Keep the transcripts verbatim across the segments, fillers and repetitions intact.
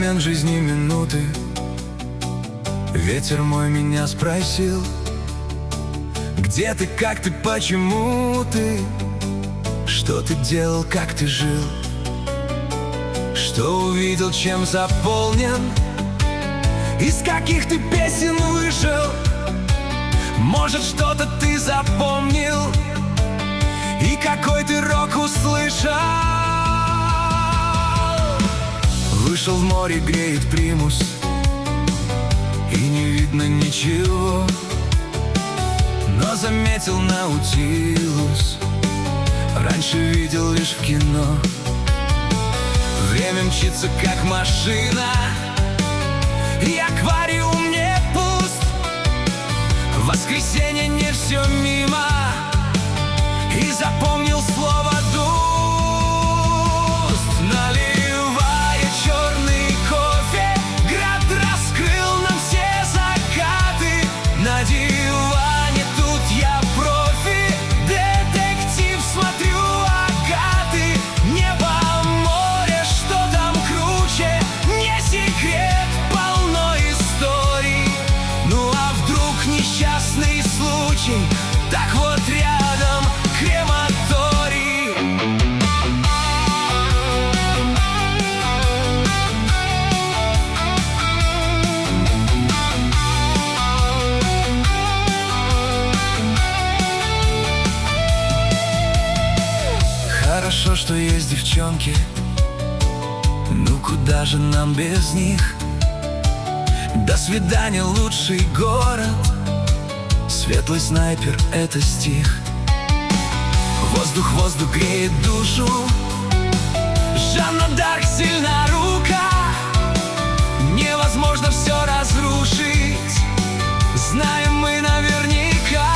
момент жизни минуты. Ветер мой меня спросил: где ты, как ты, почему ты? Что ты делал, как ты жил? Что увидел, чем заполнен? Из каких ты песен вышел? Может, что-то ты запомнил? И какой ты рок услышал? Вышел в море, греет примус, и не видно ничего, но заметил Наутилус. Раньше видел лишь в кино. Время мчится, как машина, и аквариум не пуст. В воскресенье не все мимо, и запомнил слово «дуст». Наливая черный кофе, град раскрыл нам все закаты. На диване тут я профи, детектив, смотрю Агаты. Небо, море, что там круче, не секрет, полно историй. Ну а вдруг несчастный случай? Так вот рядом крематорий. Хорошо, что есть девчонки, ну куда же нам без них? До свидания, лучший город. Светлый снайпер — это стих. Воздух, воздух греет душу. Жанна Дарк, сильна рука. Невозможно все разрушить, знаем мы наверняка.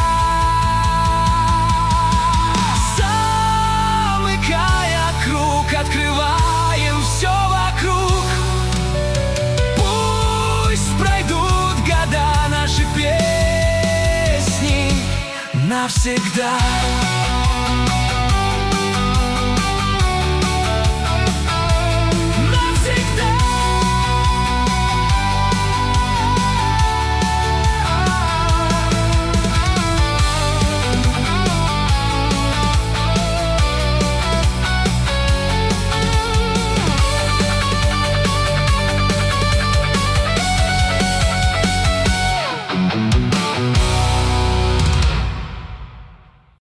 Замыкая круг, открываем все вокруг. Пусть пройдут года, наши песни навсегда.